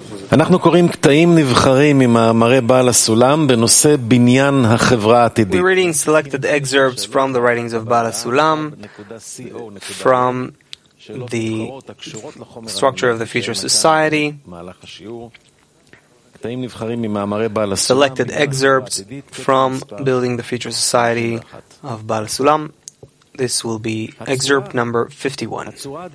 אנחנו קוראים קטעים נבחרים ממאמרי בעל הסולם בנושא בניין החברה העתידית. We're reading selected excerpts from the writings of Baal HaSulam from the structure of the future society. Selected excerpts from Building the Future Society of Baal HaSulam. This will be excerpt number 51.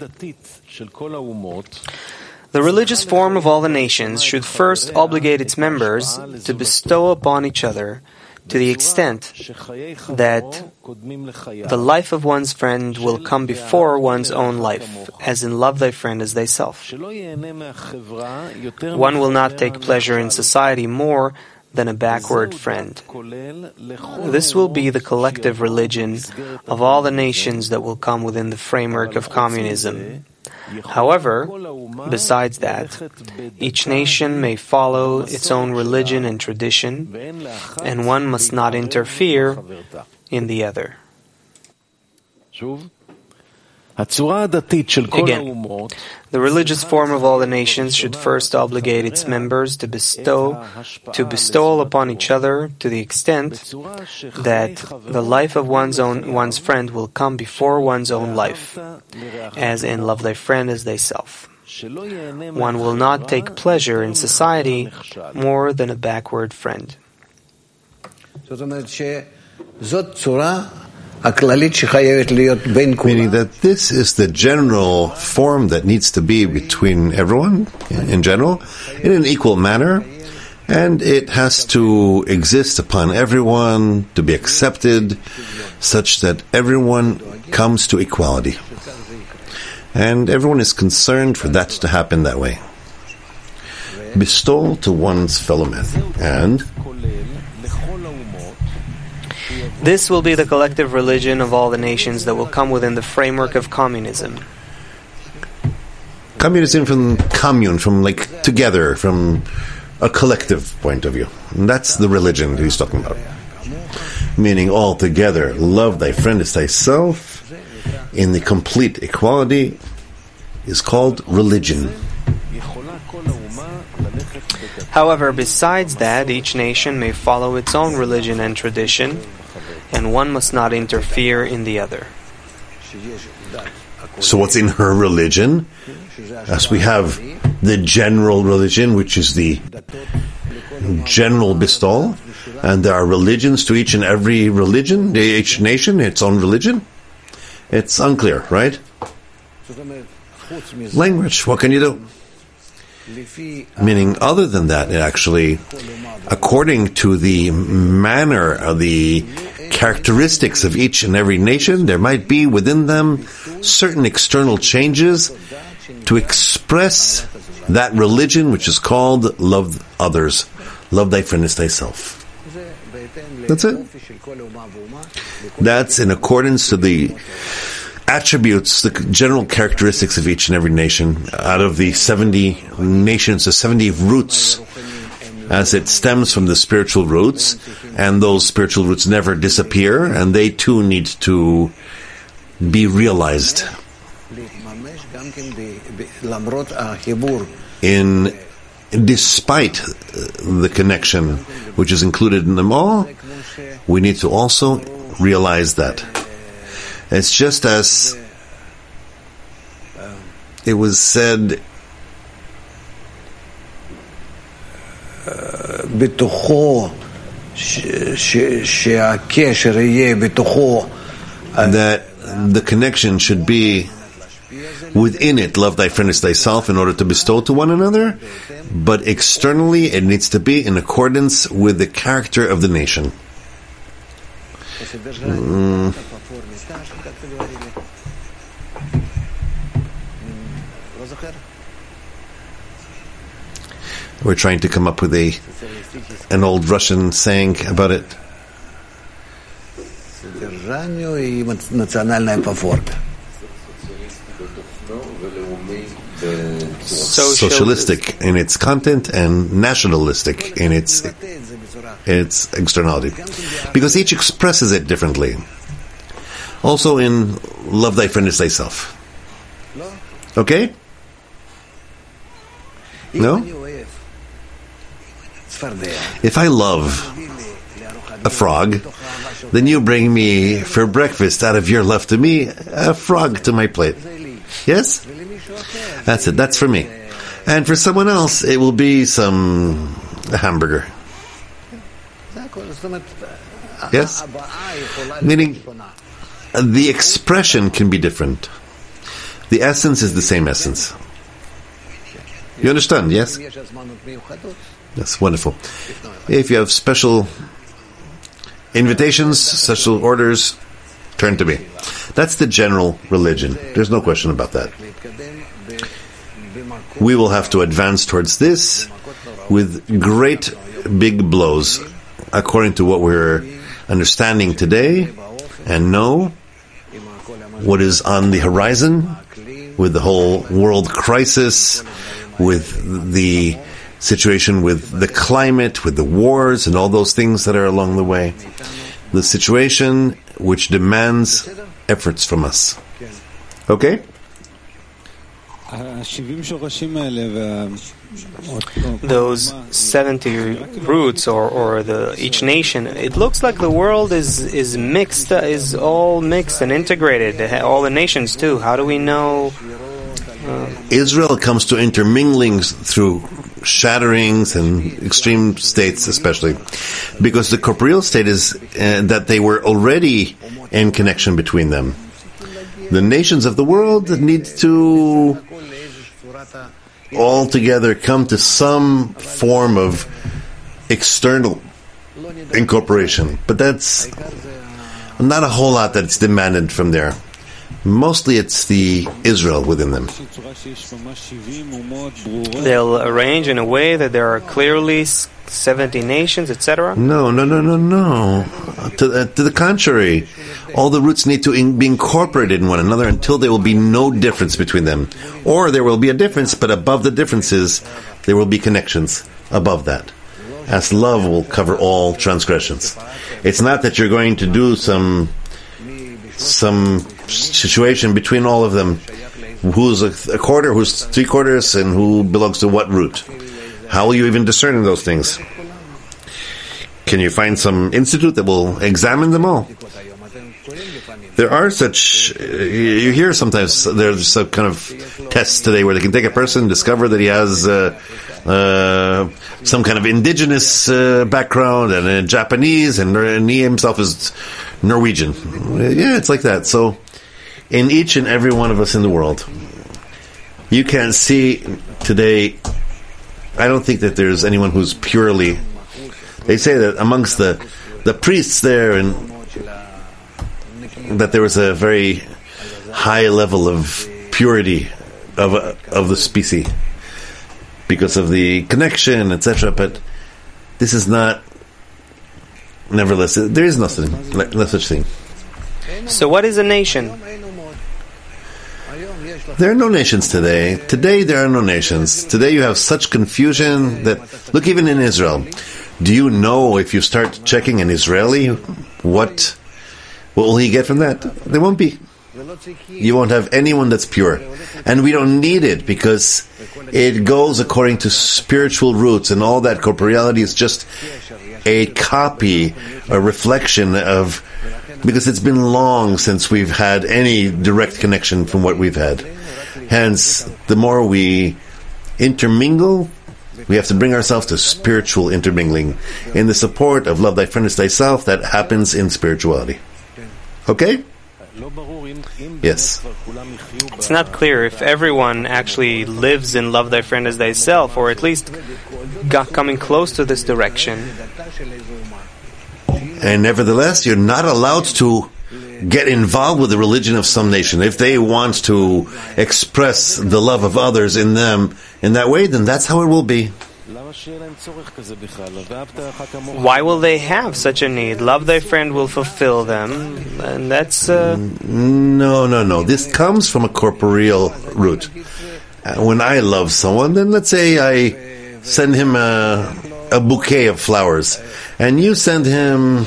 The religious form of all the nations should first obligate its members to bestow upon each other to the extent that the life of one's friend will come before one's own life, as in love thy friend as thyself. One will not take pleasure in society more than a backward friend. This will be the collective religion of all the nations that will come within the framework of communism. However, besides that, each nation may follow its own religion and tradition, and one must not interfere in the other. Again, the religious form of all the nations should first obligate its members to bestow upon each other to the extent that the life of one's friend will come before one's own life, as in love thy friend as thyself. One will not take pleasure in society more than a backward friend. Meaning that this is the general form that needs to be between everyone in general, in an equal manner, and it has to exist upon everyone, to be accepted, such that everyone comes to equality. And everyone is concerned for that to happen that way. Bestow to one's fellow man, and this will be the collective religion of all the nations that will come within the framework of communism. Communism from commune, from like together, from a collective point of view. And that's the religion he's talking about. Meaning all together, love thy friend as thyself, in the complete equality, is called religion. However, besides that, each nation may follow its own religion and tradition, and one must not interfere in the other. So what's in her religion? As we have the general religion, which is the general bestowal, and there are religions to each and every religion, each nation, its own religion. It's unclear, right? Language, what can you do? Meaning, other than that, it actually, according to the manner of the characteristics of each and every nation, there might be within them certain external changes to express that religion which is called love others, love thy friend as thyself. That's it. That's in accordance to the attributes, the general characteristics of each and every nation. Out of the 70 nations, the 70 roots, as it stems from the spiritual roots, and those spiritual roots never disappear, and they too need to be realized. Despite the connection which is included in them all, we need to also realize that. It's just as it was said, that the connection should be within it, love thy friend as thyself, in order to bestow to one another, but externally it needs to be in accordance with the character of the nation. We're trying to come up with an old Russian saying about it. Socialistic in its content and nationalistic in its externality, because each expresses it differently. Also in love thy friend as thyself. Okay? No? If I love a frog, then you bring me for breakfast out of your love to me, a frog to my plate. Yes? That's it. That's for me. And for someone else, it will be some hamburger. Yes? Meaning, the expression can be different. The essence is the same essence. You understand, yes? That's wonderful. If you have special invitations, special orders, turn to me. That's the general religion. There's no question about that. We will have to advance towards this with great big blows, according to what we're understanding today, and know what is on the horizon with the whole world crisis, with the situation with the climate, with the wars and all those things that are along the way. The situation which demands efforts from us. Okay? Those 70 roots, or each nation, it looks like the world is mixed, is all mixed and integrated. All the nations too. How do we know? Israel comes to intermingling through shatterings and extreme states, especially because the corporeal state is that they were already in connection between them. The nations of the world need to all together come to some form of external incorporation, but that's not a whole lot that's demanded from there. Mostly it's the Israel within them. They'll arrange in a way that there are clearly 70 nations, etc.? No. To the contrary, all the roots need to be incorporated in one another until there will be no difference between them. Or there will be a difference, but above the differences, there will be connections above that. As love will cover all transgressions. It's not that you're going to do some situation between all of them, who's a quarter, who's 3/4, and who belongs to what root. How will you even discern those things? Can you find some institute that will examine them all? There are such, you hear sometimes there's some kind of tests today where they can take a person, discover that he has some kind of indigenous background and a Japanese, and he himself is Norwegian. Yeah, it's like that. So in each and every one of us in the world, you can see today, I don't think that there's anyone who's purely, they say that amongst the priests there, and that there was a very high level of purity of the species because of the connection, etc. But this is not, nevertheless, there is no such thing. So what is a nation? There are no nations today. Today there are no nations. Today you have such confusion that, look, even in Israel, do you know if you start checking an Israeli, what will he get from that? There won't be. You won't have anyone that's pure. And we don't need it because it goes according to spiritual roots, and all that corporeality is just a copy, a reflection of, because it's been long since we've had any direct connection from what we've had. Hence, the more we intermingle, we have to bring ourselves to spiritual intermingling in the support of love thy friend as thyself that happens in spirituality. Okay? Yes. It's not clear if everyone actually lives in love thy friend as thyself, or at least coming close to this direction. And nevertheless, you're not allowed to get involved with the religion of some nation. If they want to express the love of others in them in that way, then that's how it will be. Why will they have such a need? Love thy friend will fulfill them, and that's... No. This comes from a corporeal root. When I love someone, then let's say I send him a bouquet of flowers, and you send him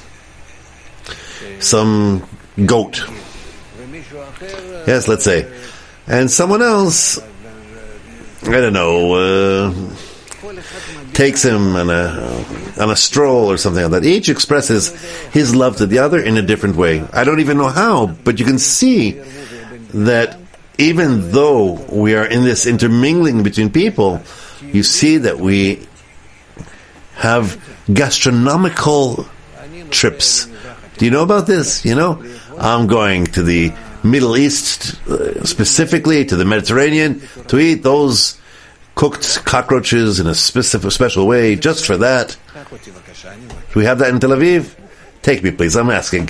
some goat. Yes, let's say. And someone else, I don't know, takes him on a stroll or something like that. Each expresses his love to the other in a different way. I don't even know how, but you can see that even though we are in this intermingling between people, you see that we have gastronomical trips. Do you know about this? You know, I'm going to the Middle East, specifically to the Mediterranean, to eat those cooked cockroaches in a special way, just for that. Do we have that in Tel Aviv? Take me, please. I'm asking.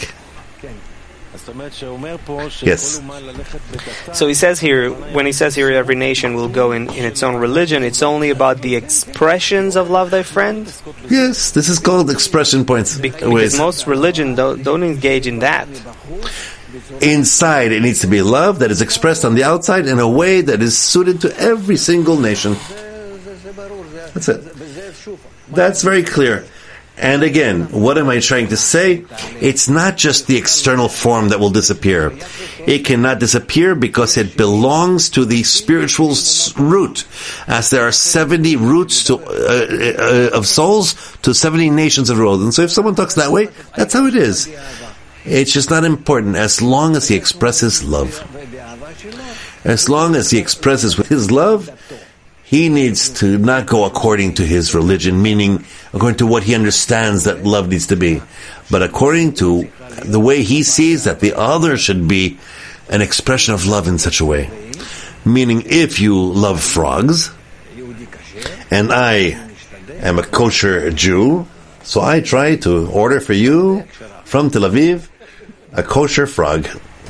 Yes. So he says here, when he says here every nation will go in its own religion, it's only about the expressions of love thy friend? Yes, this is called expression points. Because most religion don't engage in that. Inside, it needs to be love that is expressed on the outside in a way that is suited to every single nation. That's it. That's very clear. And again, what am I trying to say? It's not just the external form that will disappear. It cannot disappear because it belongs to the spiritual root. As there are 70 roots of souls to 70 nations of the world. And so if someone talks that way, that's how it is. It's just not important as long as he expresses love. As long as he expresses with his love, he needs to not go according to his religion, meaning according to what he understands that love needs to be, but according to the way he sees that the other should be an expression of love in such a way. Meaning, if you love frogs, and I am a kosher Jew, so I try to order for you from Tel Aviv a kosher frog.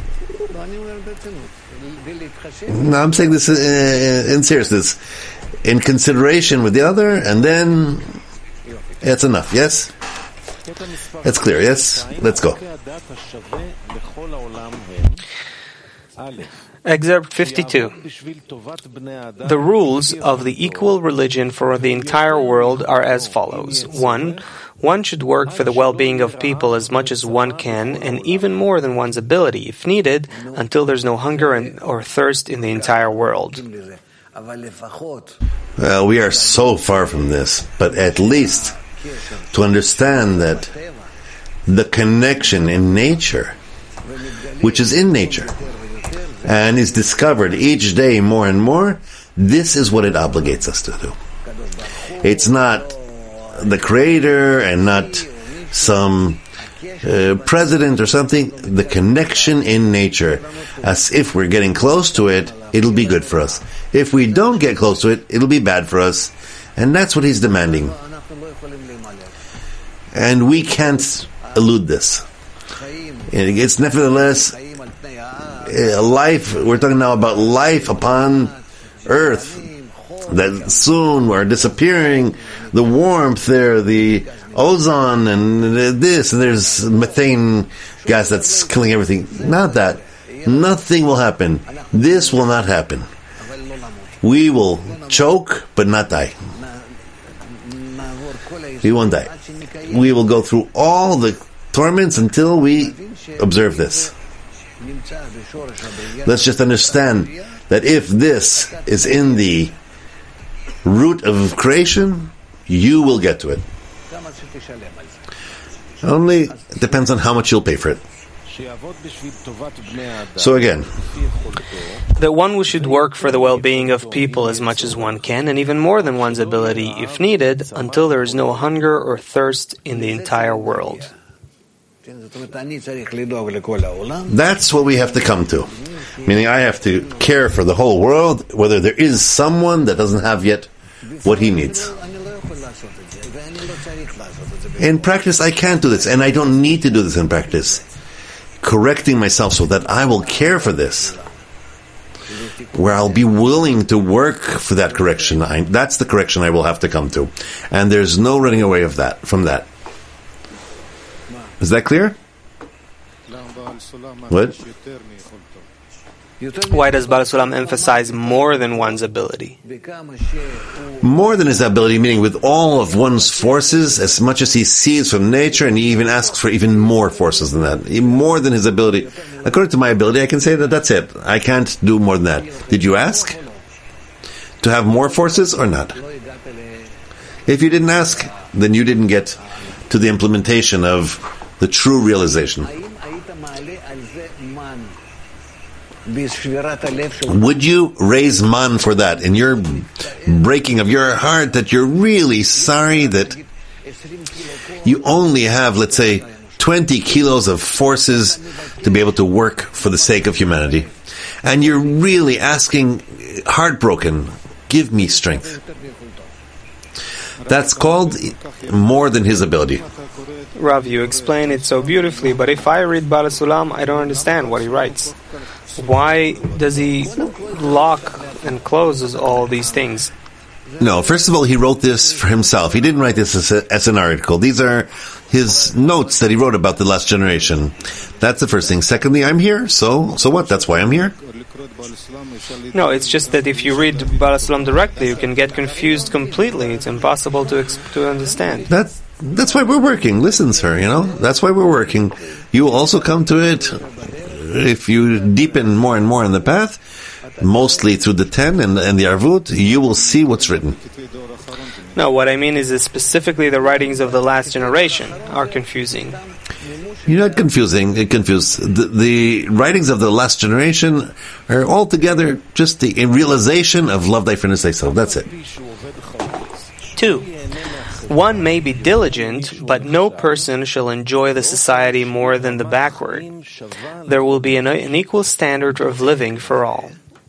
No, I'm saying this in seriousness, in consideration with the other, and then it's enough. Yes, it's clear. Yes, let's go. Excerpt 52. The rules of the equal religion for the entire world are as follows. 1. One should work for the well-being of people as much as one can, and even more than one's ability, if needed, until there's no hunger or thirst in the entire world. Well, we are so far from this, but at least to understand that the connection in nature, which is in nature, and is discovered each day more and more, this is what it obligates us to do. It's not the creator and not some president or something. The connection in nature, as if we're getting close to it, it'll be good for us. If we don't get close to it, it'll be bad for us. And that's what he's demanding. And we can't elude this. It's nevertheless life. We're talking now about life upon earth that soon are disappearing. The warmth there, the ozone, and this, and there's methane gas that's killing everything. Not that. Nothing will happen. This will not happen. We will choke, but not die. We won't die. We will go through all the torments until we observe this. Let's just understand that if this is in the root of creation, you will get to it. Only it depends on how much you'll pay for it. So again, that one who should work for the well-being of people as much as one can, and even more than one's ability, if needed, until there is no hunger or thirst in the entire world. That's what we have to come to. Meaning I have to care for the whole world, whether there is someone that doesn't have yet what he needs. In practice, I can't do this, and I don't need to do this in practice. Correcting myself so that I will care for this, where I'll be willing to work for that correction. That's the correction I will have to come to. And there's no running away from that. Is that clear? What? Why does Baal Sulam emphasize more than one's ability? More than his ability, meaning with all of one's forces, as much as he sees from nature, and he even asks for even more forces than that. More than his ability. According to my ability, I can say that that's it. I can't do more than that. Did you ask to have more forces or not? If you didn't ask, then you didn't get to the implementation of the true realization. Would you raise man for that in your breaking of your heart, that you're really sorry that you only have, let's say, 20 kilos of forces to be able to work for the sake of humanity, and you're really asking, heartbroken, give me strength? That's called more than his ability. Rav, you explain it so beautifully, but if I read Baal HaSulam, I don't understand what he writes. Why does he lock and closes all these things? No, first of all, he wrote this for himself. He didn't write this as an article. These are his notes that he wrote about the last generation. That's the first thing. Secondly, I'm here, so what? That's why I'm here. No, it's just that if you read Baal HaSulam directly, you can get confused completely. It's impossible to understand. That's why we're working. Listen, sir, that's why we're working. You will also come to it if you deepen more and more in the path, mostly through the 10 and the Arvut, you will see what's written. No, what I mean is that specifically the writings of the last generation are confusing. You're not confusing. The writings of the last generation are altogether just the realization of love thy friend as thyself. That's it. 2. One may be diligent, but no person shall enjoy the society more than the backward. There will be an equal standard of living for all.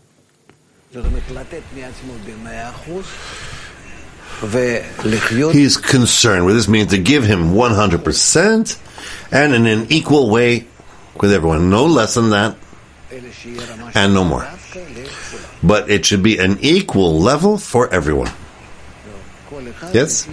He's concerned with this means to give him 100% and in an equal way with everyone. No less than that and no more. But it should be an equal level for everyone. Yes?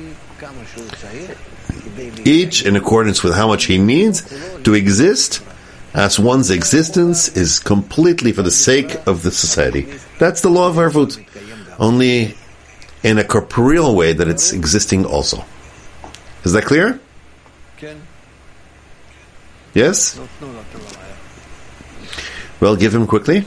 Each in accordance with how much he needs to exist, as one's existence is completely for the sake of the society. That's the law of Arvut. Only in a corporeal way that it's existing also. Is that clear? Yes? Well, give him quickly.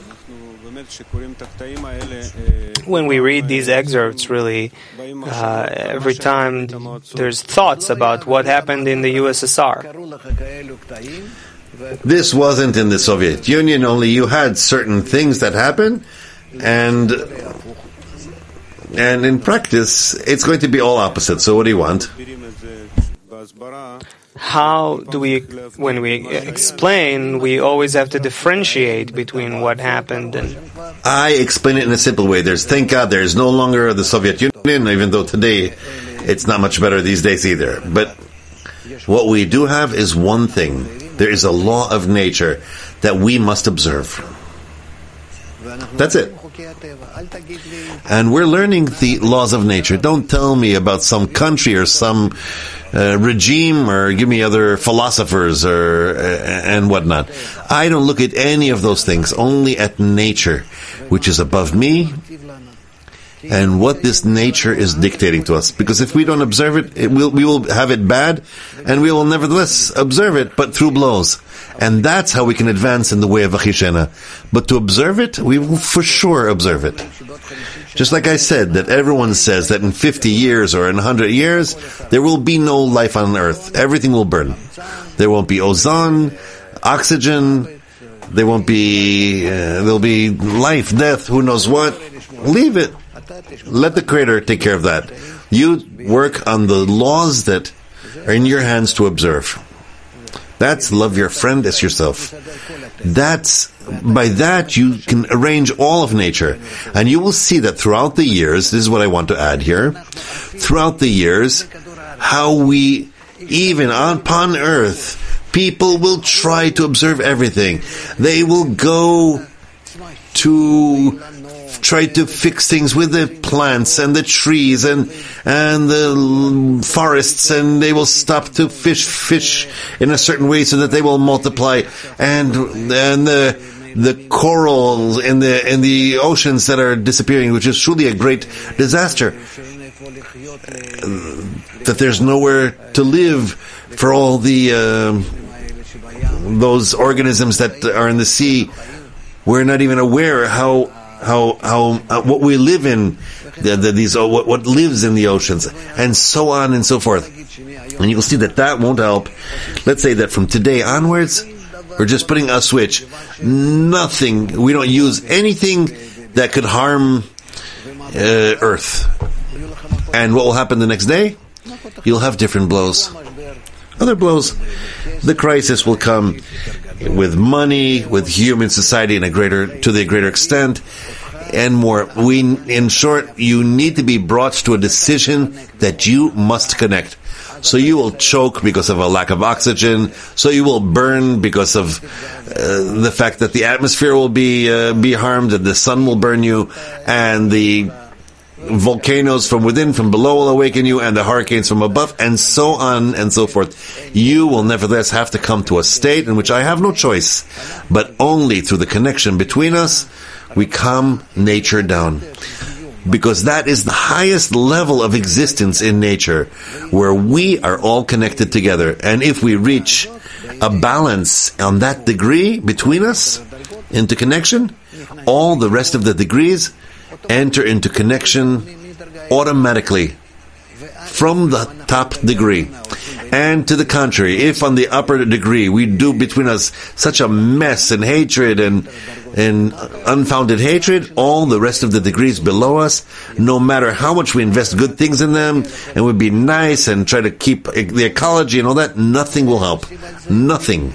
When we read these excerpts, really, every time there's thoughts about what happened in the USSR. This wasn't in the Soviet Union, only you had certain things that happened, and in practice, it's going to be all opposite. So what do you want? How do we, when we explain, we always have to differentiate between what happened and... I explain it in a simple way. Thank God there's no longer the Soviet Union, even though today it's not much better these days either. But what we do have is one thing. There is a law of nature that we must observe. That's it. And we're learning the laws of nature. Don't tell me about some country or some regime, or give me other philosophers and whatnot. I don't look at any of those things, only at nature, which is above me, and what this nature is dictating to us. Because if we don't observe it, we will have it bad, and we will nevertheless observe it, but through blows. And that's how we can advance in the way of Achishena. But to observe it, we will for sure observe it. Just like I said, that everyone says that in 50 years or in 100 years, there will be no life on earth. Everything will burn. There won't be ozone, oxygen, there'll be life, death, who knows what. Leave it. Let the Creator take care of that. You work on the laws that are in your hands to observe. That's love your friend as yourself. By that you can arrange all of nature. And you will see that throughout the years, this is what I want to add here, throughout the years, how we, even upon earth, people will try to observe everything. They will go to try to fix things with the plants and the trees and the forests, and they will stop to fish in a certain way so that they will multiply, and the corals in the oceans that are disappearing, which is truly a great disaster. That there's nowhere to live for all those organisms that are in the sea. We're not even aware how what we live in what lives in the oceans, and so on and so forth. And you'll see that won't help. Let's say that from today onwards, we're just putting a switch. Nothing. We don't use anything that could harm Earth. And what will happen the next day? You'll have different blows. Other blows. The crisis will come with money, with human society to a greater extent, and more. In short, you need to be brought to a decision that you must connect. So you will choke because of a lack of oxygen. So you will burn because of the fact that the atmosphere will be harmed, and the sun will burn you, and the volcanoes from within, from below will awaken you, and the hurricanes from above, and so on and so forth. You will nevertheless have to come to a state in which I have no choice, but only through the connection between us, we calm nature down. Because that is the highest level of existence in nature, where we are all connected together. And if we reach a balance on that degree between us, into connection, all the rest of the degrees enter into connection automatically from the top degree. And to the contrary, if on the upper degree we do between us such a mess and hatred and unfounded hatred, all the rest of the degrees below us, no matter how much we invest good things in them and would be nice and try to keep the ecology and all that, nothing will help. Nothing.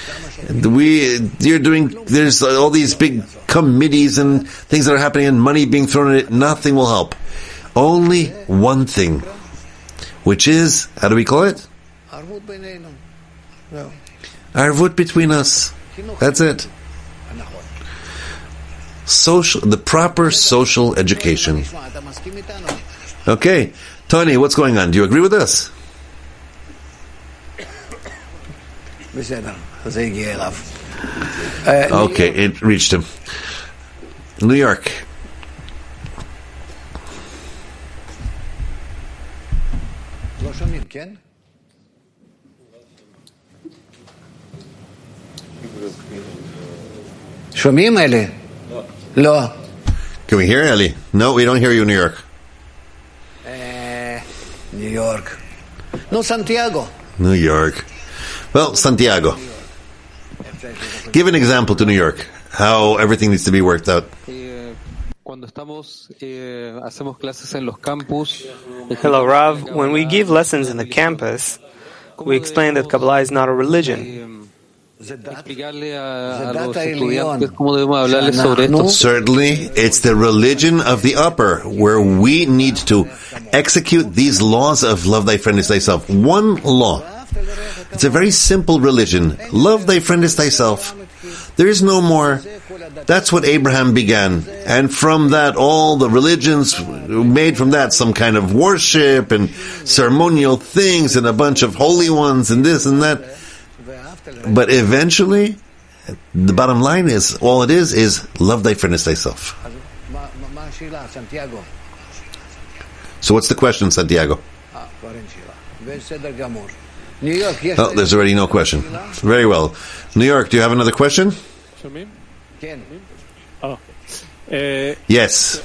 There's all these big committees and things that are happening and money being thrown at it. Nothing will help. Only one thing, which is, how do we call it? Arvut between us. That's it. The proper social education. Okay. Tony, what's going on? Do you agree with us? Okay, it reached him. New York. שומעים אלי? לא. Can we hear Eli? No, we don't hear you, New York. New York. No, Santiago. New York. Well, Santiago. Give an example to New York, how everything needs to be worked out. Hello, Rav. When we give lessons in the campus, we explain that Kabbalah is not a religion. Certainly, it's the religion of the upper, where we need to execute these laws of love thy friend as thyself. One law. It's a very simple religion. Love thy friend as thyself. There is no more. That's what Abraham began. And from that, all the religions made from that some kind of worship and ceremonial things and a bunch of holy ones and this and that. But eventually, the bottom line is, all it is love thy friend as thyself. So what's the question, Santiago? Oh, there's already no question. Very well. New York, do you have another question? Yes.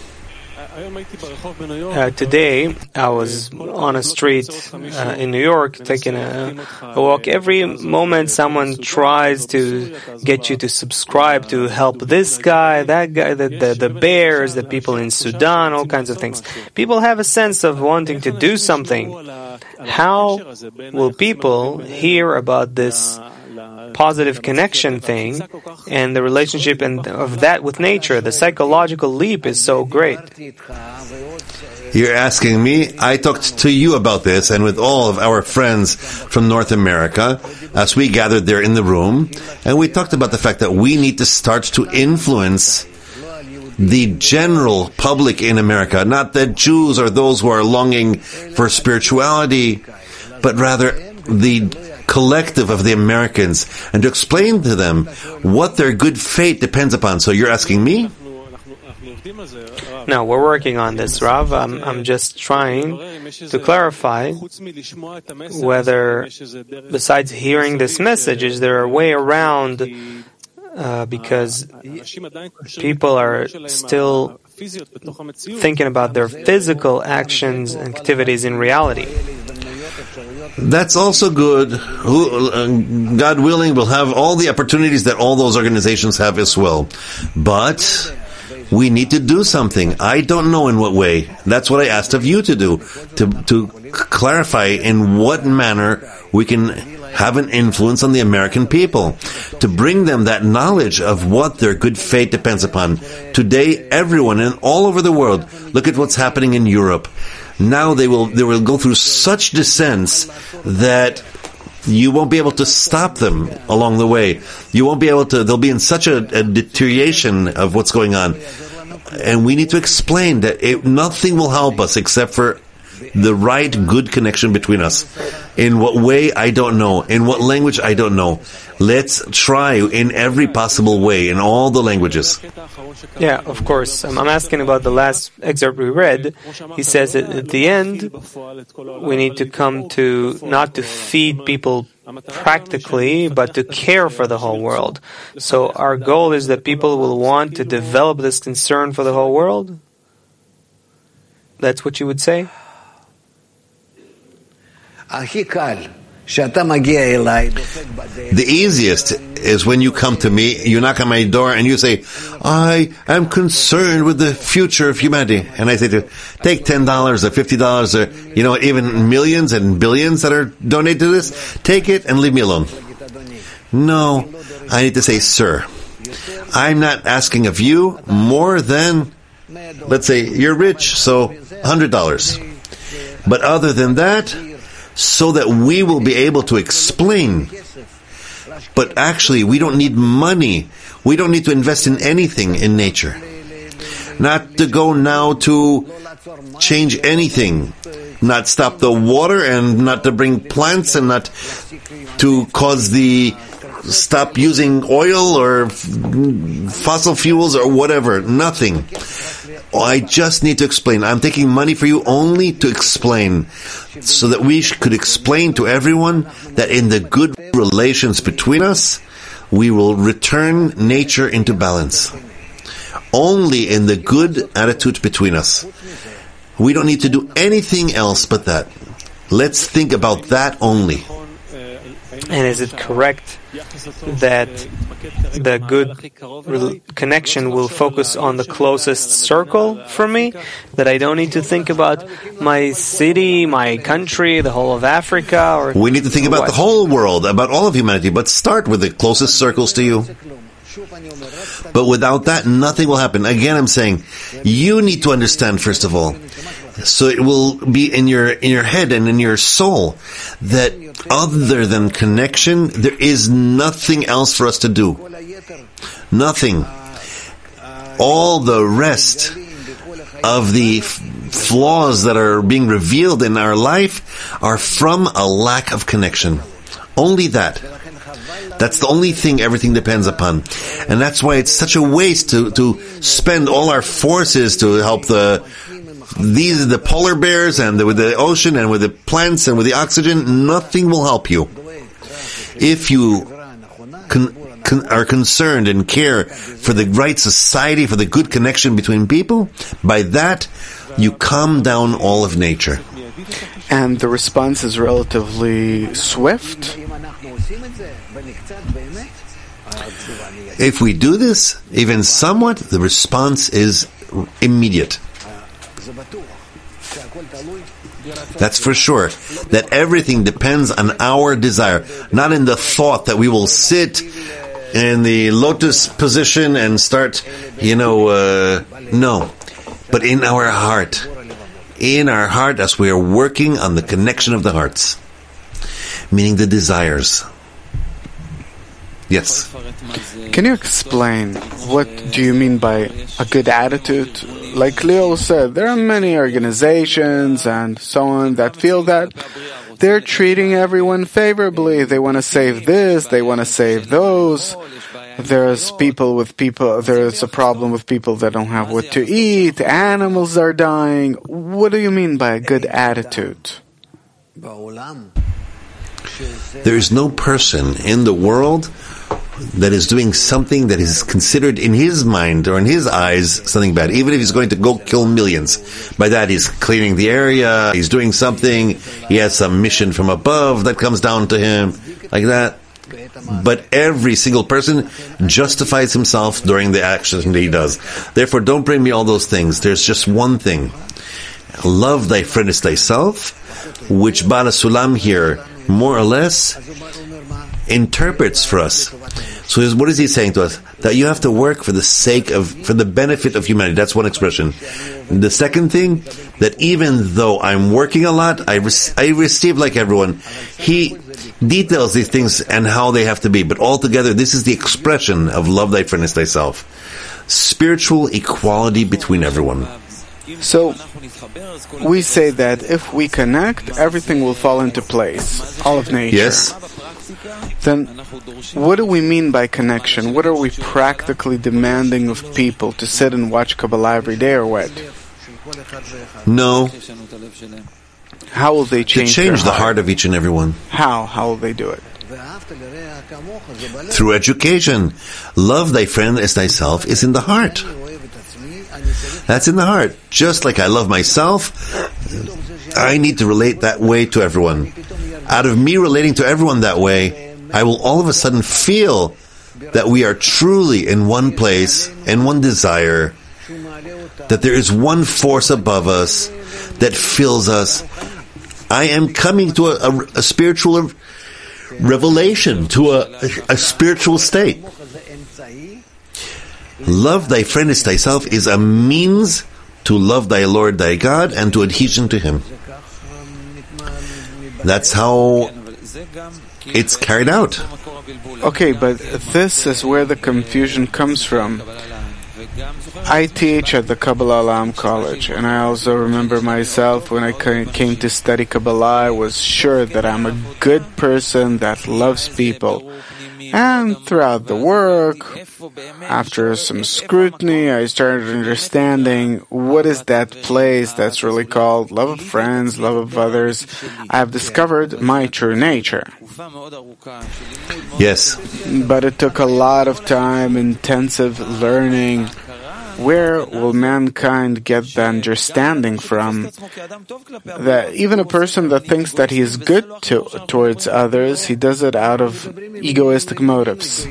Today, I was on a street in New York taking a walk. Every moment someone tries to get you to subscribe to help this guy, that guy, the bears, the people in Sudan, all kinds of things. People have a sense of wanting to do something. How will people hear about this positive connection thing and the relationship of that with nature? The psychological leap is so great. You're asking me? I talked to you about this and with all of our friends from North America as we gathered there in the room, and we talked about the fact that we need to start to influence the general public in America, not the Jews or those who are longing for spirituality, but rather the collective of the Americans, and to explain to them what their good fate depends upon. So you're asking me? No, we're working on this, Rav. I'm just trying to clarify whether, besides hearing this message, is there a way around, because people are still thinking about their physical actions and activities in reality. That's also good. God willing, we'll have all the opportunities that all those organizations have as well. But we need to do something. I don't know in what way. That's what I asked of you to do, to clarify in what manner we can have an influence on the American people, to bring them that knowledge of what their good fate depends upon. Today, everyone and all over the world, look at what's happening in Europe. Now they will go through such descents that you won't be able to stop them along the way. You won't be able to, they'll be in such a deterioration of what's going on. And we need to explain that nothing will help us except for the right, good connection between us. In what way, I don't know. In what language, I don't know. Let's try in every possible way, in all the languages. Yeah, of course. I'm asking about the last excerpt we read. He says that at the end, we need to come to not to feed people practically, but to care for the whole world. So our goal is that people will want to develop this concern for the whole world? That's what you would say? The easiest is when you come to me, you knock on my door and you say, I am concerned with the future of humanity. And I say to you, take $10 or $50 or, even millions and billions that are donated to this, take it and leave me alone. No, I need to say, sir, I'm not asking of you more than, let's say, you're rich, so $100. But other than that, so that we will be able to explain. But actually, we don't need money. We don't need to invest in anything in nature. Not to go now to change anything. Not stop the water and not to bring plants and not to stop using oil or fossil fuels or whatever. Nothing. I just need to explain. I'm taking money for you only to explain, so that we could explain to everyone that in the good relations between us, we will return nature into balance. Only in the good attitude between us. We don't need to do anything else but that. Let's think about that only. And is it correct that the good connection will focus on the closest circle for me? That I don't need to think about my city, my country, the whole of Africa? Or we need to think about the whole world, about all of humanity, but start with the closest circles to you. But without that, nothing will happen. Again, I'm saying, you need to understand, first of all, so it will be in your head and in your soul, that other than connection, there is nothing else for us to do. Nothing. All the rest of the flaws that are being revealed in our life are from a lack of connection. Only that. That's the only thing everything depends upon. And that's why it's such a waste to spend all our forces to help the polar bears and with the ocean and with the plants and with the oxygen. Nothing will help you. If you are concerned and care for the right society, for the good connection between people, by that you calm down all of nature. And the response is relatively swift. If we do this, even somewhat, the response is immediate. That's for sure. That everything depends on our desire, not in the thought that we will sit in the lotus position and start, no. But in our heart. In our heart, as we are working on the connection of the hearts. Meaning the desires. Yes. Can you explain what do you mean by a good attitude? Like Leo said, there are many organizations and so on that feel that they're treating everyone favorably. They want to save this, they want to save those. There's a problem with people that don't have what to eat, animals are dying. What do you mean by a good attitude? There is no person in the world that is doing something that is considered in his mind or in his eyes something bad, even if he's going to go kill millions. By that, he's cleaning the area, he's doing something, he has some mission from above that comes down to him, like that. But every single person justifies himself during the action that he does. Therefore, don't bring me all those things. There's just one thing. Love thy friend as thyself, which Baal HaSulam here, more or less, interprets for us. So what is he saying to us? That you have to work for the benefit of humanity. That's one expression. The second thing, that even though I'm working a lot, I receive like everyone. He details these things and how they have to be. But altogether, this is the expression of love thy friend as thyself. Spiritual equality between everyone. So, we say that if we connect, everything will fall into place. All of nature. Yes. Then, what do we mean by connection? What are we practically demanding of people? To sit and watch Kabbalah every day or what? No. How will they change the heart of each and every one? How? How will they do it? Through education. Love thy friend as thyself is in the heart. That's in the heart. Just like I love myself, I need to relate that way to everyone. Out of me relating to everyone that way, I will all of a sudden feel that we are truly in one place, in one desire, that there is one force above us that fills us. I am coming to a spiritual revelation, to a spiritual state. Love thy friend as thyself is a means to love thy Lord thy God and to adhesion to Him. That's how it's carried out. Okay, but this is where the confusion comes from. I teach at the Kabbalah Olam College, and I also remember myself when I came to study Kabbalah, I was sure that I'm a good person that loves people. And throughout the work, after some scrutiny, I started understanding what is that place that's really called love of friends, love of others. I have discovered my true nature. Yes. But it took a lot of time, intensive learning. Where will mankind get the understanding from that even a person that thinks that he is good towards others, he does it out of egoistic motives?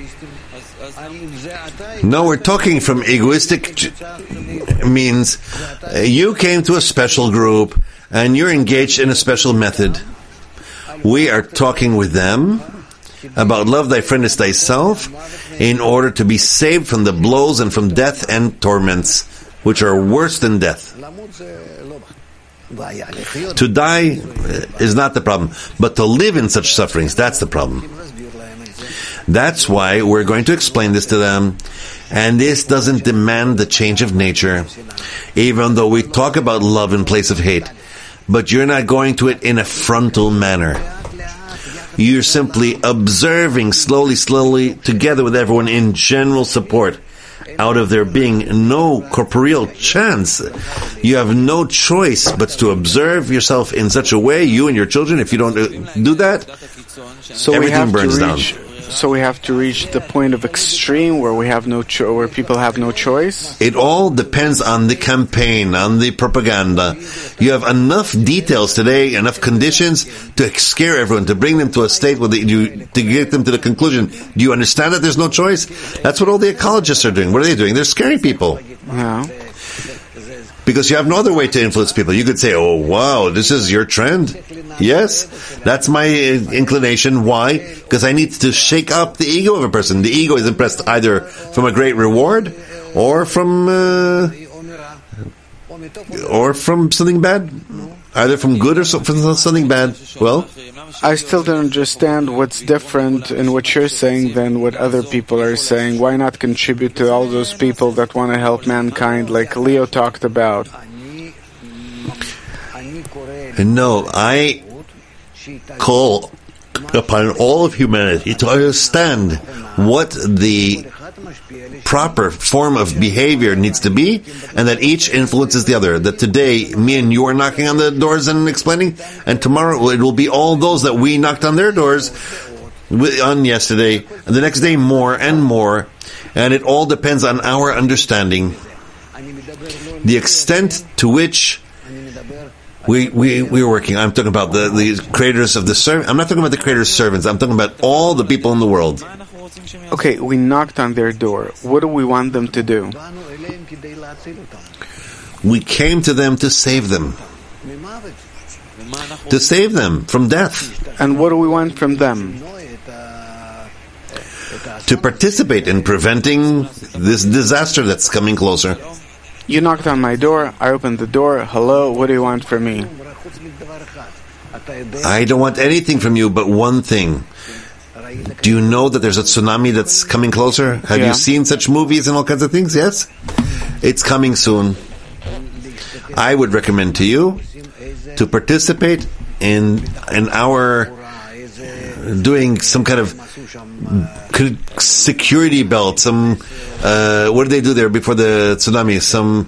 No, we're talking from egoistic means you came to a special group and you're engaged in a special method. We are talking with them about love thy friend as thyself in order to be saved from the blows and from death and torments, which are worse than death. To die is not the problem, but to live in such sufferings, that's the problem. That's why we're going to explain this to them, and this doesn't demand the change of nature, even though we talk about love in place of hate, but you're not going to it in a frontal manner. You're simply observing slowly, together with everyone in general support. Out of there being no corporeal chance, you have no choice but to observe yourself in such a way, you and your children. If you don't do that, everything burns down. So we have to reach the point of extreme where we have where people have no choice? It all depends on the campaign, on the propaganda. You have enough details today, enough conditions to scare everyone, to bring them to a state where to get them to the conclusion. Do you understand that there's no choice? That's what all the ecologists are doing. What are they doing? They're scaring people. Yeah. Because you have no other way to influence people. You could say, oh, wow, this is your trend? Yes, that's my inclination. Why? Because I need to shake up the ego of a person. The ego is impressed either from a great reward or from something bad. Either from good or from something bad. Well, I still don't understand what's different in what you're saying than what other people are saying. Why not contribute to all those people that want to help mankind, like Leo talked about? No, I call upon all of humanity to understand what the proper form of behavior needs to be, and that each influences the other. That today, me and you are knocking on the doors and explaining, and tomorrow it will be all those that we knocked on their doors on yesterday, and the next day more and more, and it all depends on our understanding. The extent to which we're working. I'm talking about the creators of the servant. I'm not talking about the creator's servants. I'm talking about all the people in the world. Okay, we knocked on their door. What do we want them to do? We came to them to save them. To save them from death. And what do we want from them? To participate in preventing this disaster that's coming closer. You knocked on my door, I opened the door. Hello, what do you want from me? I don't want anything from you but one thing. Do you know that there's a tsunami that's coming closer? Have you seen such movies and all kinds of things? Yes? It's coming soon. I would recommend to you to participate in our doing some kind of security belt, some what did they do there before the tsunami? Some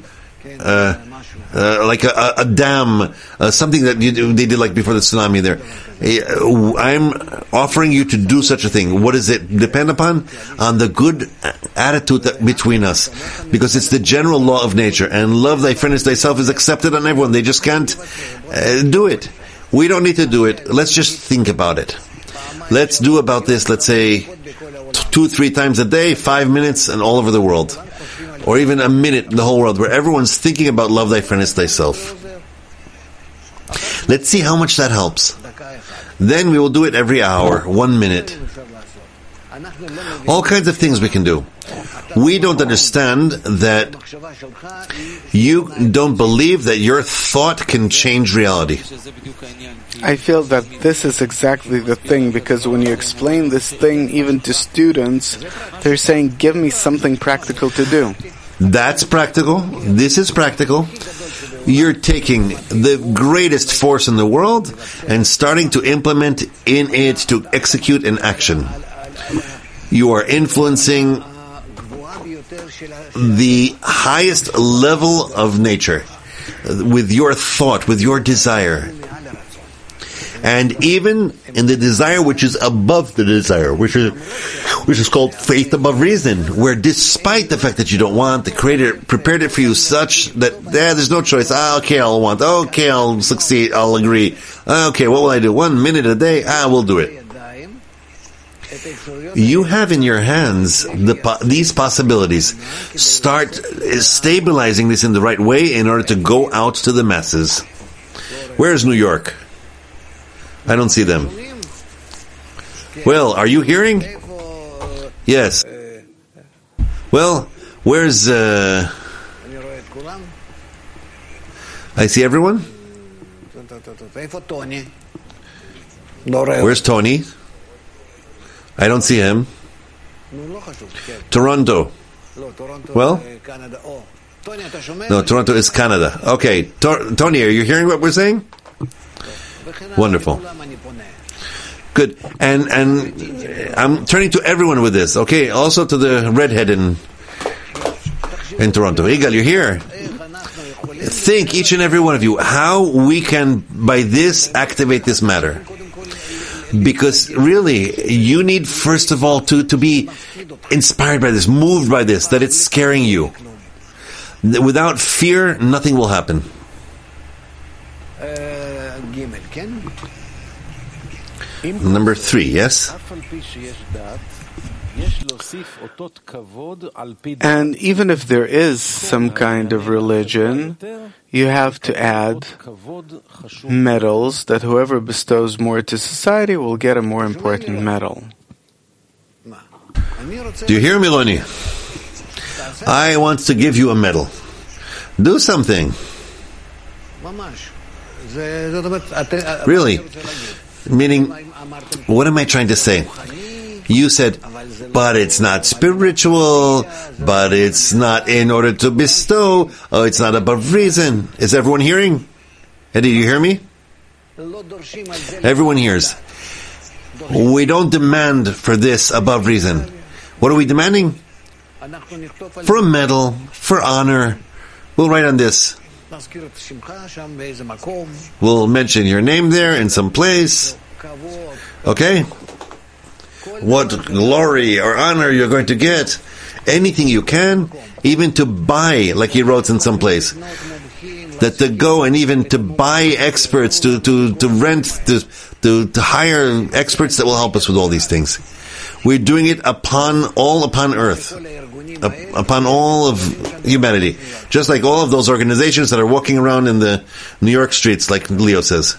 like a dam, something that they did like before the tsunami there. I'm offering you to do such a thing. What does it depend upon? On the good attitude between us. Because it's the general law of nature. And love thy friend as thyself is accepted on everyone. They just can't do it. We don't need to do it. Let's just think about it. Let's do about this, let's say, 2-3 times a day, 5 minutes, and all over the world. Or even a minute in the whole world, where everyone's thinking about love thy friend as thyself. Let's see how much that helps. Then we will do it every hour, 1 minute. All kinds of things we can do. We don't understand that you don't believe that your thought can change reality. I feel that this is exactly the thing, because when you explain this thing even to students, they're saying, give me something practical to do. That's practical. This is practical. You're taking the greatest force in the world and starting to implement in it to execute an action. You are influencing the highest level of nature with your thought, with your desire. And even in the desire which is above the desire, which is called faith above reason, where despite the fact that you don't want, the Creator prepared it for you such that there's no choice. Okay, I'll want. Okay, I'll succeed. I'll agree. Okay, what will I do? 1 minute a day? We'll do it. You have in your hands these possibilities. Start stabilizing this in the right way in order to go out to the masses. Where's New York? I don't see them. Well, are you hearing? Yes. Well, where's... I see everyone? Where's Tony? I don't see him. Toronto. Well? No, Toronto is Canada. Okay, Tony, are you hearing what we're saying? Wonderful. Good. And I'm turning to everyone with this. Okay, also to the redhead in Toronto. Igal, you're here. Think, each and every one of you, how we can, by this, activate this matter. Because really, you need, first of all, to be inspired by this, moved by this, that it's scaring you. Without fear, nothing will happen. Number 3, yes? And even if there is some kind of religion, you have to add medals that whoever bestows more to society will get a more important medal. Do you hear me, Loni? I want to give you a medal. Do something. Really. Meaning, what am I trying to say? You said, but it's not spiritual, but it's not in order to bestow, it's not above reason. Is everyone hearing? Eddie, do you hear me? Everyone hears. We don't demand for this above reason. What are we demanding? For a medal, for honor. We'll write on this. We'll mention your name there in some place. Okay? what glory or honor you're going to get. Anything you can, even to buy, like he wrote in some place, that to go and even to buy experts, to rent, to hire experts that will help us with all these things. We're doing it upon earth, upon all of humanity. Just like all of those organizations that are walking around in the New York streets, like Leo says.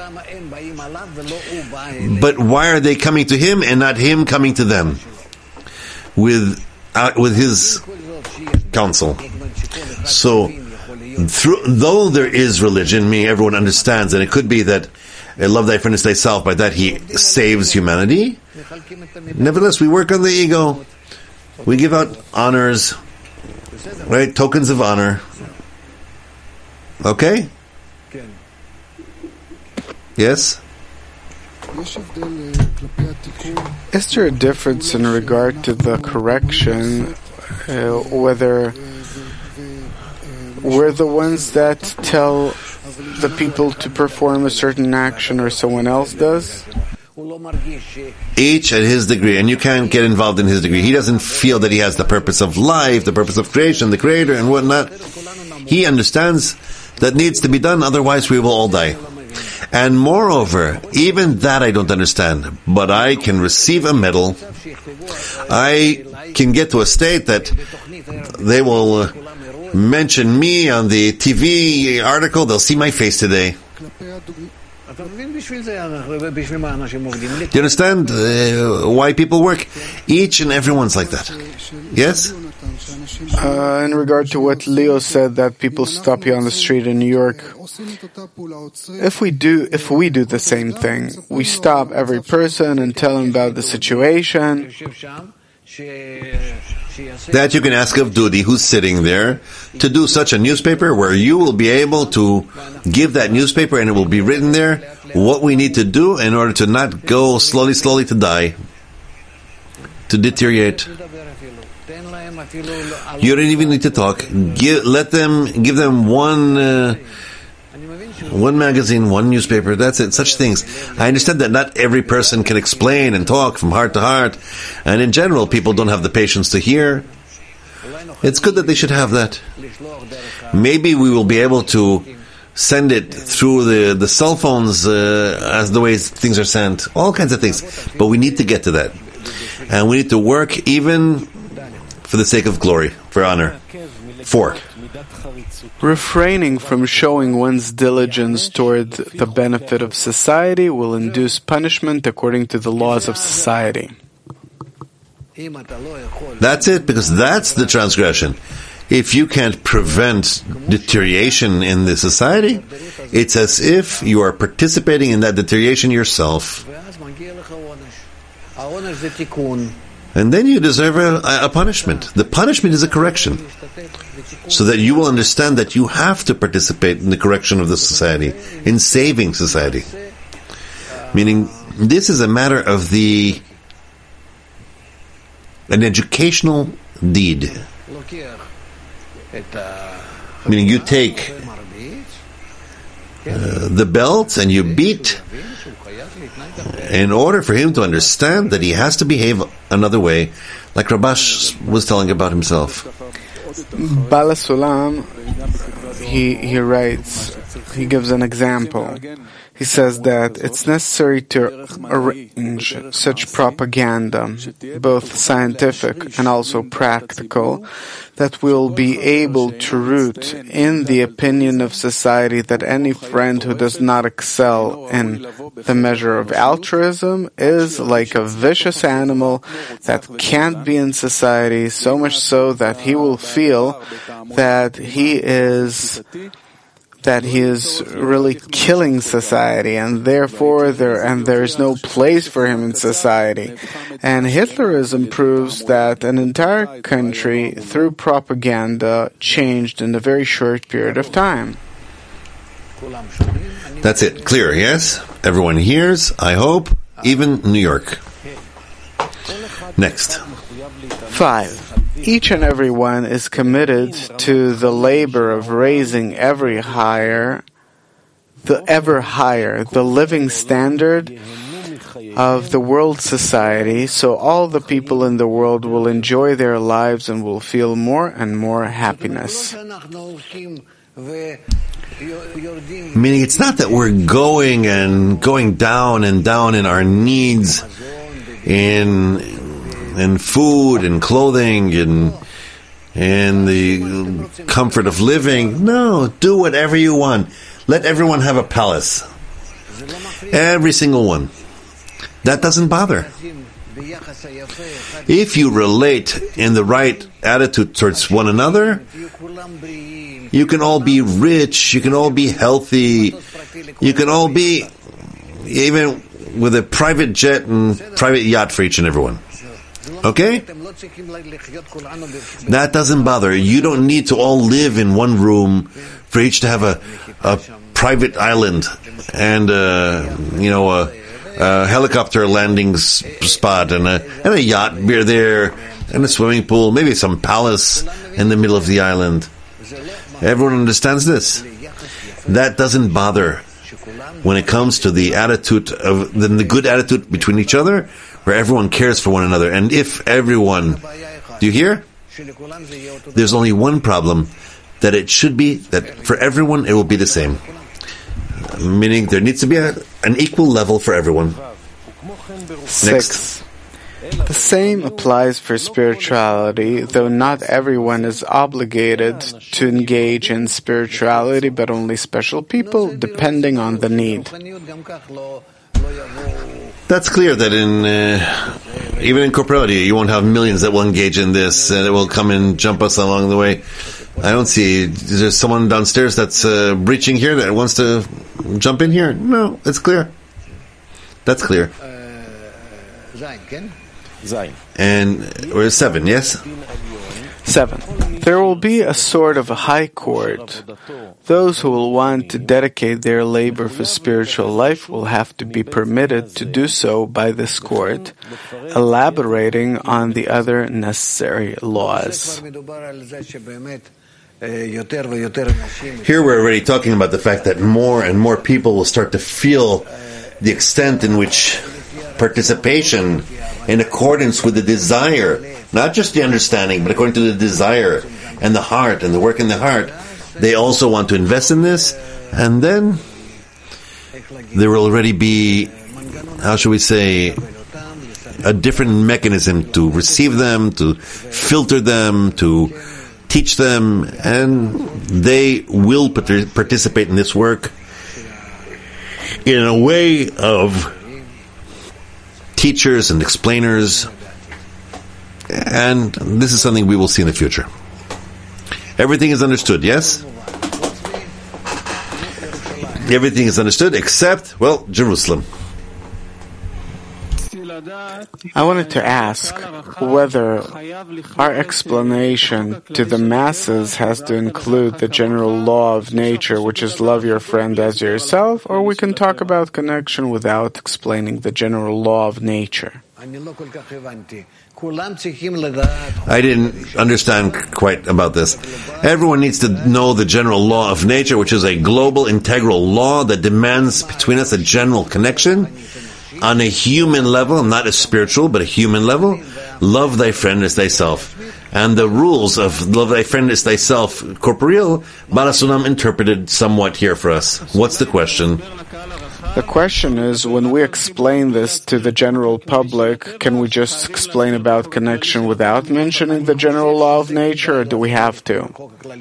But why are they coming to him and not him coming to them? With his counsel. So, though there is religion, meaning everyone understands, and it could be that love thy friend as thyself, by that he saves humanity. Nevertheless, we work on the ego. We give out honors, right? Tokens of honor. Okay? Yes? Is there a difference in regard to the correction, whether we're the ones that tell the people to perform a certain action or someone else does? Each at his degree, and you can't get involved in his degree. He doesn't feel that he has the purpose of life, the purpose of creation, the creator and whatnot. He understands that needs to be done, otherwise we will all die. And moreover, even that I don't understand, but I can receive a medal. I can get to a state that they will mention me on the TV article. They'll see my face today. Do you understand why people work? Each and everyone's like that. Yes? In regard to what Leo said, that people stop you on the street in New York, if we do the same thing, we stop every person and tell them about the situation. That you can ask of Dudi, who's sitting there, to do such a newspaper where you will be able to give that newspaper and it will be written there what we need to do in order to not go slowly to die, to deteriorate. You don't even need to talk. Give them one magazine, one newspaper, that's it, such things. I understand that not every person can explain and talk from heart to heart, and in general, people don't have the patience to hear. It's good that they should have that. Maybe we will be able to send it through the cell phones as the way things are sent, all kinds of things. But we need to get to that. And we need to work even for the sake of glory, for honor. 4. Refraining from showing one's diligence toward the benefit of society will induce punishment according to the laws of society. That's it, because that's the transgression. If you can't prevent deterioration in the society, it's as if you are participating in that deterioration yourself. And then you deserve a punishment. The punishment is a correction, so that you will understand that you have to participate in the correction of the society, in saving society. Meaning, this is a matter of an educational deed. Meaning, you take the belt and you beat in order for him to understand that he has to behave another way, like Rabash was telling about himself. Bala Sulam, he writes, he gives an example. He says that it's necessary to arrange such propaganda, both scientific and also practical, that will be able to root in the opinion of society that any friend who does not excel in the measure of altruism is like a vicious animal that can't be in society, so much so that he will feel that he is really killing society, and therefore there is no place for him in society. And Hitlerism proves that an entire country, through propaganda, changed in a very short period of time. That's it. Clear, yes? Everyone hears, I hope, even New York. Next. 5. Each and every one is committed to the labor of raising the living standard of the world society, so all the people in the world will enjoy their lives and will feel more and more happiness. Meaning it's not that we're going down and down in our needs in food and clothing and the comfort of living. No, do whatever you want. Let everyone have a palace. Every single one. That doesn't bother. If you relate in the right attitude towards one another, you can all be rich, you can all be healthy, you can all be even with a private jet and private yacht for each and every one. Okay? That doesn't bother. You don't need to all live in one room for each to have a private island and a helicopter landing spot and a yacht beer there and a swimming pool, maybe some palace in the middle of the island. Everyone understands this. That doesn't bother when it comes to the attitude of the good attitude between each other, where everyone cares for one another. And if everyone, do you hear? There's only one problem, that it should be that for everyone it will be the same. Meaning there needs to be an equal level for everyone. 6. The same applies for spirituality, though not everyone is obligated to engage in spirituality, but only special people, depending on the need. That's clear that even in corporality, you won't have millions that will engage in this and it will come and jump us along the way. I don't see, is there someone downstairs that's breaching here that wants to jump in here? No, it's clear. That's clear. And we're 7, yes? 7. There will be a sort of a high court. Those who will want to dedicate their labor for spiritual life will have to be permitted to do so by this court, elaborating on the other necessary laws. Here we're already talking about the fact that more and more people will start to feel the extent in which participation in accordance with the desire, not just the understanding, but according to the desire and the heart and the work in the heart, they also want to invest in this, and then there will already be, how should we say, a different mechanism to receive them, to filter them, to teach them, and they will participate in this work in a way of teachers and explainers, and this is something we will see in the future. Everything is understood, yes? Everything is understood except, well, Jerusalem. I wanted to ask whether our explanation to the masses has to include the general law of nature, which is love your friend as yourself, or we can talk about connection without explaining the general law of nature. I didn't understand quite about this. Everyone needs to know the general law of nature, which is a global, integral law that demands between us a general connection on a human level, not a spiritual, but a human level. Love thy friend as thyself. And the rules of love thy friend as thyself, corporeal, Baal HaSulam interpreted somewhat here for us. What's the question? The question is, when we explain this to the general public, can we just explain about connection without mentioning the general law of nature, or do we have to?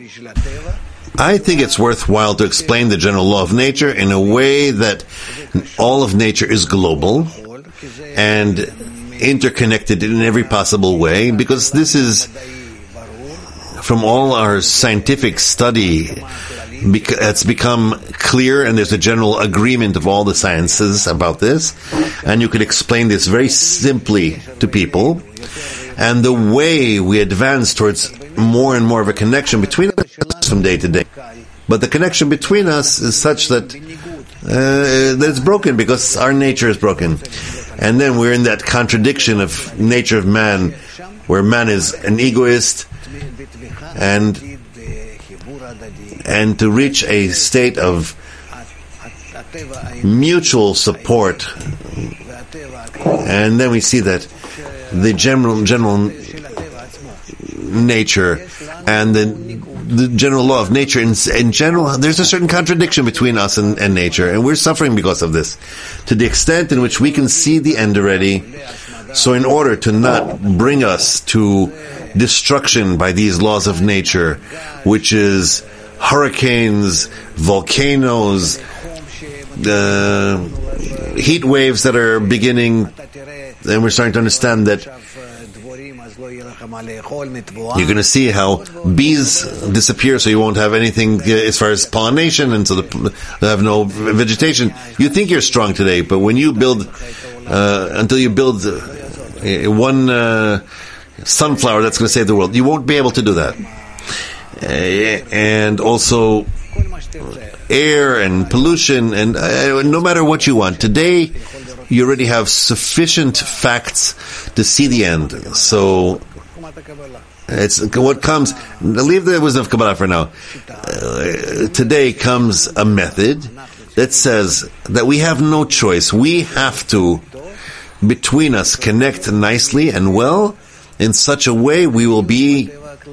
I think it's worthwhile to explain the general law of nature in a way that all of nature is global and interconnected in every possible way, because this is, from all our scientific study, it's become clear, and there's a general agreement of all the sciences about this, and you could explain this very simply to people. And the way we advance towards more and more of a connection between us from day to day. But the connection between us is such that it's broken because our nature is broken. And then we're in that contradiction of nature of man, where man is an egoist, and to reach a state of mutual support And then we see that the general nature and the general law of nature in general, there's a certain contradiction between us and nature, and we're suffering because of this, to the extent in which we can see the end already. So in order to not bring us to destruction by these laws of nature, which is hurricanes, volcanoes, heat waves that are beginning, and we're starting to understand that you're going to see how bees disappear, so you won't have anything as far as pollination, and so they have no vegetation. You think you're strong today, but when you build, until you build one sunflower that's going to save the world, you won't be able to do that. And also air and pollution, and no matter what you want. Today, you already have sufficient facts to see the end. So, it's what comes. Leave the wisdom of Kabbalah for now. Today comes a method that says that we have no choice. We have to, between us, connect nicely and well, in such a way we will be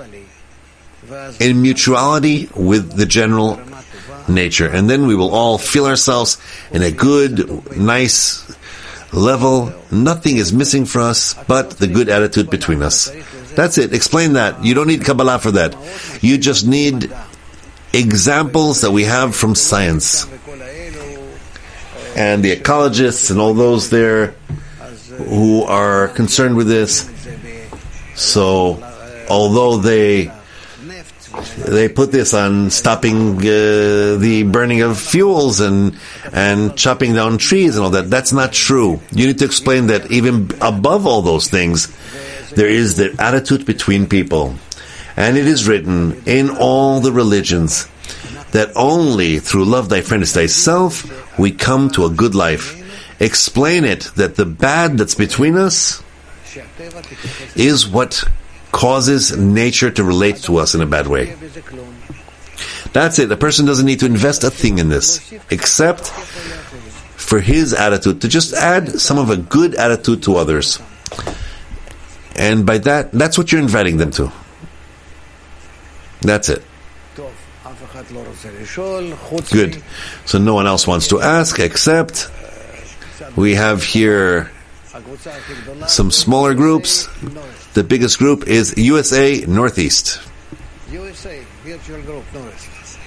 in mutuality with the general nature. And then we will all feel ourselves in a good, nice level. Nothing is missing for us but the good attitude between us. That's it. Explain that. You don't need Kabbalah for that. You just need examples that we have from science. And the ecologists and all those there who are concerned with this. So, although they put this on stopping the burning of fuels and chopping down trees and all that. That's not true. You need to explain that even above all those things, there is the attitude between people. And it is written in all the religions that only through love thy friend as thyself we come to a good life. Explain it that the bad that's between us is what causes nature to relate to us in a bad way. That's it. A person doesn't need to invest a thing in this, except for his attitude, to just add some of a good attitude to others. And by that, that's what you're inviting them to. That's it. Good. So no one else wants to ask, except we have here some smaller groups. The biggest group is USA Northeast. USA Virtual Group Northeast.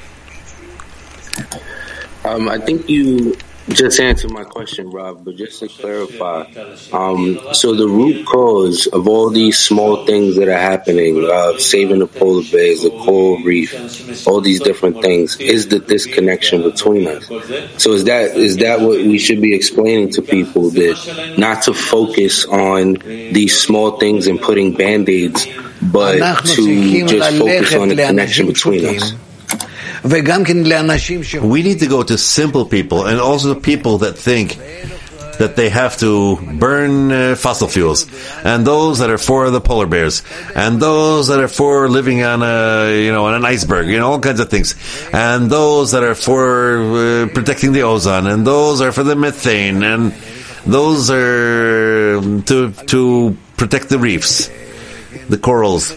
I think you just answered my question, Rob, but just to clarify, so the root cause of all these small things that are happening, saving the polar bears, the coral reef, all these different things, is the disconnection between us. So is that what we should be explaining to people, that not to focus on these small things and putting Band-Aids, but to just focus on the connection between us? We need to go to simple people, and also people that think that they have to burn fossil fuels, and those that are for the polar bears, and those that are for living on on an iceberg, all kinds of things, and those that are for protecting the ozone, and those are for the methane, and those are to protect the reefs, the corals,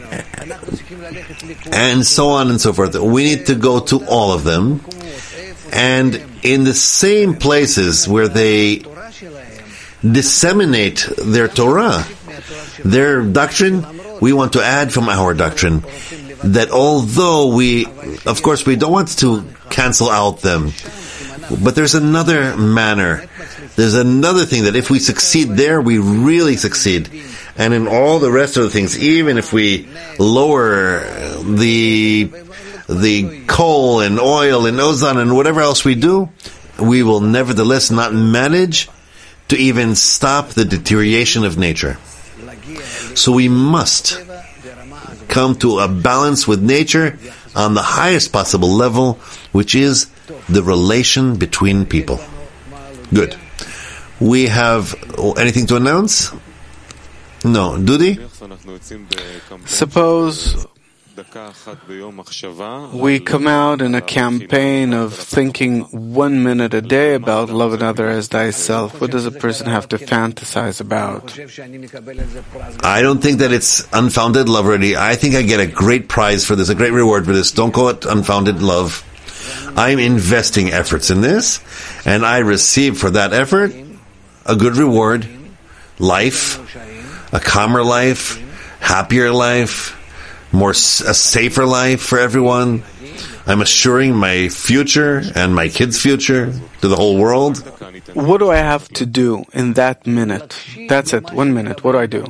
and so on and so forth. We need to go to all of them, and in the same places where they disseminate their Torah, their doctrine, we want to add from our doctrine, that although we don't want to cancel out them, but there's another manner, there's another thing, that if we succeed there, we really succeed. And in all the rest of the things, even if we lower the coal and oil and ozone and whatever else we do, we will nevertheless not manage to even stop the deterioration of nature. So we must come to a balance with nature on the highest possible level, which is the relation between people. Good. We have anything to announce? No. Dudi? Suppose We come out in a campaign of thinking 1 minute a day about love another as thyself. What does a person have to fantasize about? I don't think that it's unfounded love already. I think I get a great prize for this, a great reward for this. Don't call it unfounded love. I'm investing efforts in this, and I receive for that effort a good reward, life, a calmer life, happier life, a safer life for everyone. I'm assuring my future and my kids' future to the whole world. What do I have to do in that minute? That's it, 1 minute. What do I do?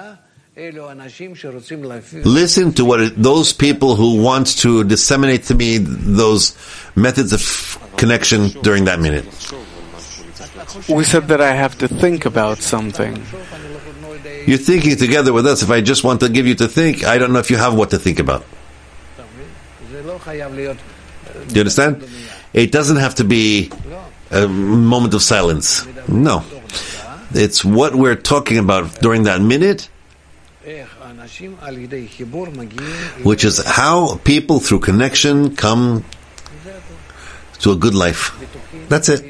Listen to what those people who want to disseminate to me those methods of connection during that minute. We said that I have to think about something. You're thinking together with us. If I just want to give you to think, I don't know if you have what to think about. Do you understand? It doesn't have to be a moment of silence. No. It's what we're talking about during that minute, which is how people through connection come to a good life. That's it.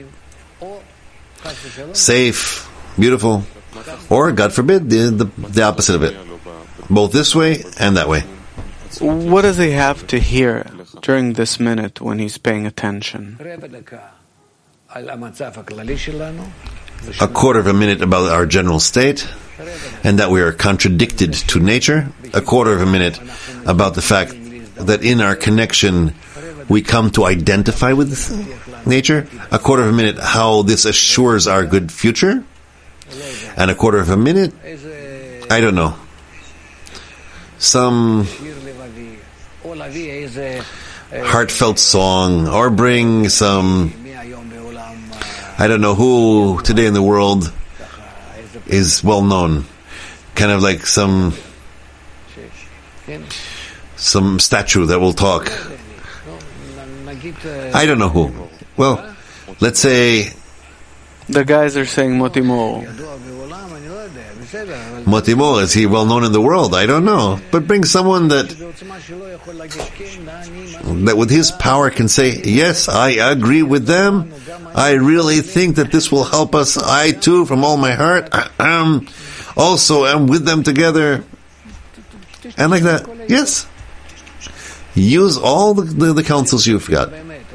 Safe, beautiful, or, God forbid, the opposite of it. Both this way and that way. What does he have to hear during this minute when he's paying attention? A quarter of a minute about our general state, and that we are contradicted to nature. A quarter of a minute about the fact that in our connection we come to identify with nature. A quarter of a minute how this assures our good future. And a quarter of a minute, I don't know, some heartfelt song, or bring some, I don't know who today in the world is well known, kind of like some statue that will talk. I don't know who. Well, let's say the guys are saying Moti Mor. Moti Mor, is he well known in the world? I don't know. But bring someone that with his power can say, yes, I agree with them. I really think that this will help us. I too, from all my heart, also am with them together. And like that. Yes. Use all the counsels you've got.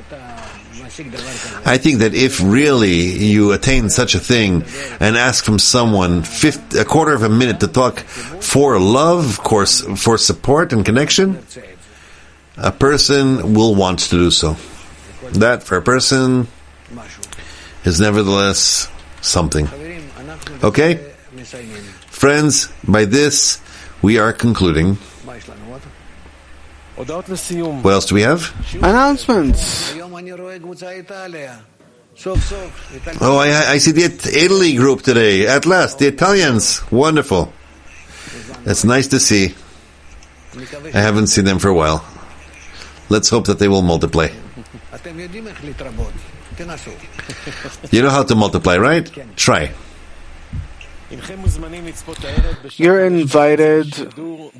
I think that if really you attain such a thing and ask from someone a quarter of a minute to talk for love, of course, for support and connection, a person will want to do so. That, for a person, is nevertheless something. Okay? Friends, by this, we are concluding. What else do we have? Announcements. Oh, I see the Italy group today. At last, the Italians. Wonderful. It's nice to see. I haven't seen them for a while. Let's hope that they will multiply. You know how to multiply, right? Try. You're invited to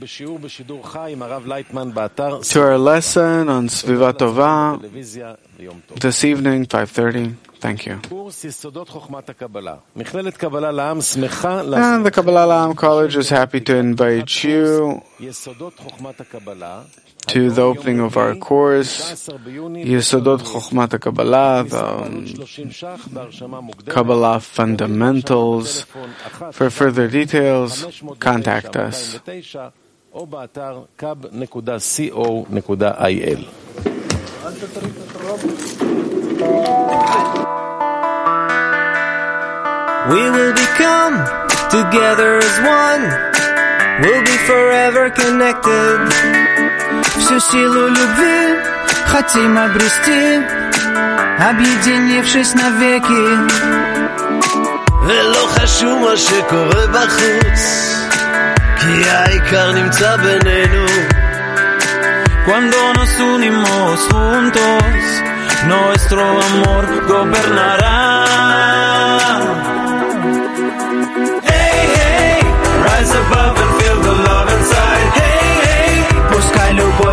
our lesson on Sviva Tova this evening, 5:30. Thank you. And the Kabbalah La'am College is happy to invite you to the opening of our course, Yesodot Chokhmat HaKabbalah, the Kabbalah Fundamentals. For further details, contact us. We will become together as one. We'll be forever connected. Всю силу любви хотим обрести, объединившись навеки. ולא חשוב מה שקורה בחוץ, כי העיקר נמצא בינינו. Cuando nos unimos juntos, nuestro amor gobernará. Hey, hey, rise above and feel the love inside. Hey, hey, пускай любовь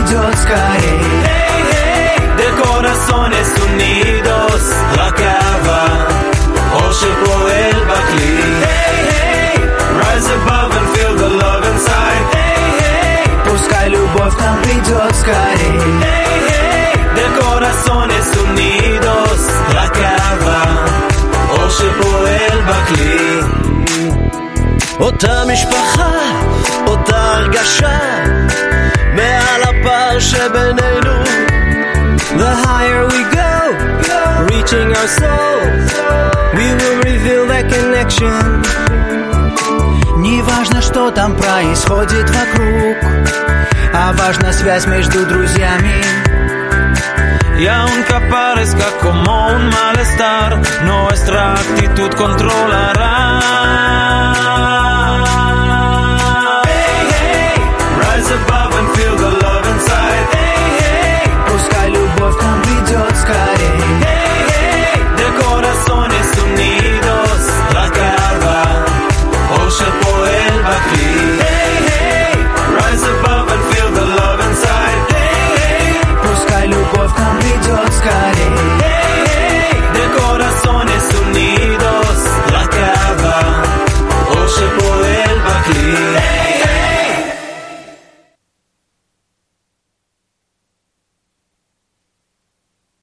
идет скорей. De corazones unidos, רק אהבה, אור שפועל בכלי. Rise above and feel the love inside. Пускай любовь к нам придет скорей. De corazones unidos, רק אהבה, אור שפועל בכלי. אותה משפחה, אותה הרגשה, מעל הפער שבינינו. The higher we go, reaching our soul, we will reveal that connection. Не важно, что там происходит вокруг, а важна связь между друзьями. Y aunque parezca como un malestar, nuestra actitud controlará.